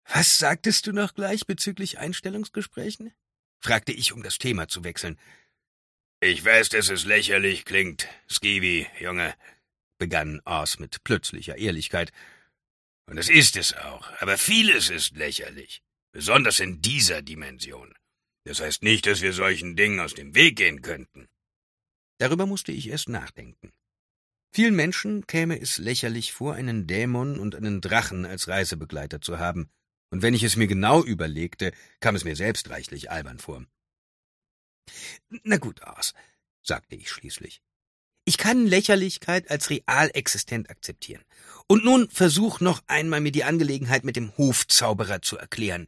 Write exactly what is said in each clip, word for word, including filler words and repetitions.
»Was sagtest du noch gleich bezüglich Einstellungsgesprächen?« fragte ich, um das Thema zu wechseln. »Ich weiß, dass es lächerlich klingt, Skeevy, Junge«, begann Oz mit plötzlicher Ehrlichkeit. »Und es ist es auch, aber vieles ist lächerlich, besonders in dieser Dimension. Das heißt nicht, dass wir solchen Dingen aus dem Weg gehen könnten.« Darüber musste ich erst nachdenken. Vielen Menschen käme es lächerlich vor, einen Dämon und einen Drachen als Reisebegleiter zu haben, und wenn ich es mir genau überlegte, kam es mir selbst reichlich albern vor. »Na gut, Oz«, sagte ich schließlich. »Ich kann Lächerlichkeit als real existent akzeptieren. Und nun versuch noch einmal, mir die Angelegenheit mit dem Hofzauberer zu erklären.«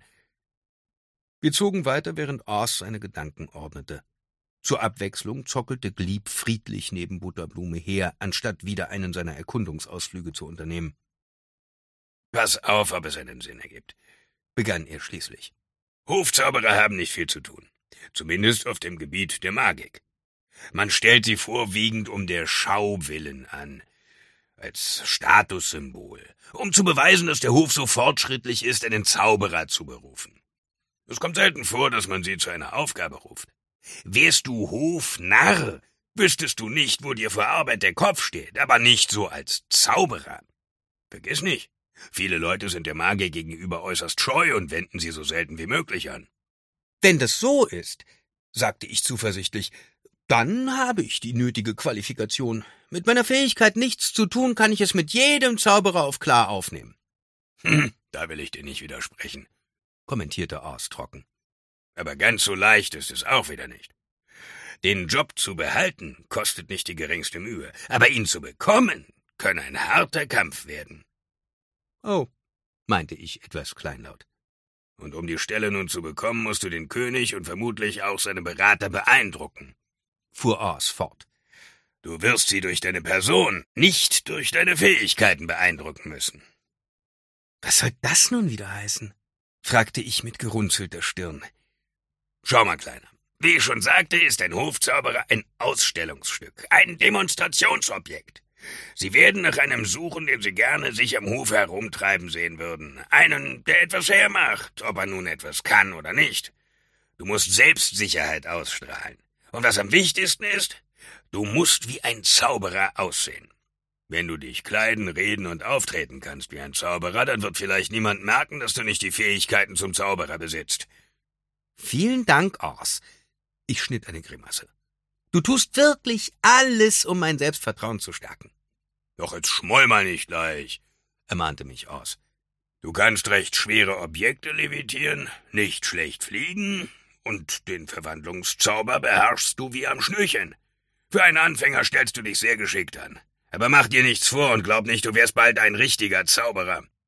Wir zogen weiter, während Oz seine Gedanken ordnete. Zur Abwechslung zockelte Gleep friedlich neben Butterblume her, anstatt wieder einen seiner Erkundungsausflüge zu unternehmen. »Pass auf, ob es einen Sinn ergibt«, begann er schließlich. »Hofzauberer haben nicht viel zu tun, zumindest auf dem Gebiet der Magik. Man stellt sie vorwiegend um der Schau willen an, als Statussymbol, um zu beweisen, dass der Hof so fortschrittlich ist, einen Zauberer zu berufen. Es kommt selten vor, dass man sie zu einer Aufgabe ruft. Wärst du Hofnarr, wüsstest du nicht, wo dir vor Arbeit der Kopf steht, aber nicht so als Zauberer. Vergiss nicht, viele Leute sind der Magie gegenüber äußerst scheu und wenden sie so selten wie möglich an.« »Wenn das so ist«, sagte ich zuversichtlich, »dann habe ich die nötige Qualifikation. Mit meiner Fähigkeit, nichts zu tun, kann ich es mit jedem Zauberer auf klar aufnehmen.« »Hm, da will ich dir nicht widersprechen«, kommentierte Oz trocken. »Aber ganz so leicht ist es auch wieder nicht. Den Job zu behalten, kostet nicht die geringste Mühe, aber ihn zu bekommen, kann ein harter Kampf werden.« »Oh«, meinte ich etwas kleinlaut. »Und um die Stelle nun zu bekommen, musst du den König und vermutlich auch seine Berater beeindrucken«, fuhr Oz fort. »Du wirst sie durch deine Person, nicht durch deine Fähigkeiten beeindrucken müssen.« »Was soll das nun wieder heißen?« fragte ich mit gerunzelter Stirn. »Schau mal, Kleiner, wie ich schon sagte, ist ein Hofzauberer ein Ausstellungsstück, ein Demonstrationsobjekt. Sie werden nach einem suchen, den Sie gerne sich am Hof herumtreiben sehen würden. Einen, der etwas hermacht, ob er nun etwas kann oder nicht. Du musst Selbstsicherheit ausstrahlen. Und was am wichtigsten ist, du musst wie ein Zauberer aussehen. Wenn du dich kleiden, reden und auftreten kannst wie ein Zauberer, dann wird vielleicht niemand merken, dass du nicht die Fähigkeiten zum Zauberer besitzt.« »Vielen Dank, Oz.« Ich schnitt eine Grimasse. »Du tust wirklich alles, um mein Selbstvertrauen zu stärken.« »Doch jetzt schmoll mal nicht gleich«, ermahnte mich Oz. »Du kannst recht schwere Objekte levitieren, nicht schlecht fliegen, und den Verwandlungszauber beherrschst du wie am Schnürchen. Für einen Anfänger stellst du dich sehr geschickt an. Aber mach dir nichts vor und glaub nicht, du wärst bald ein richtiger Zauberer.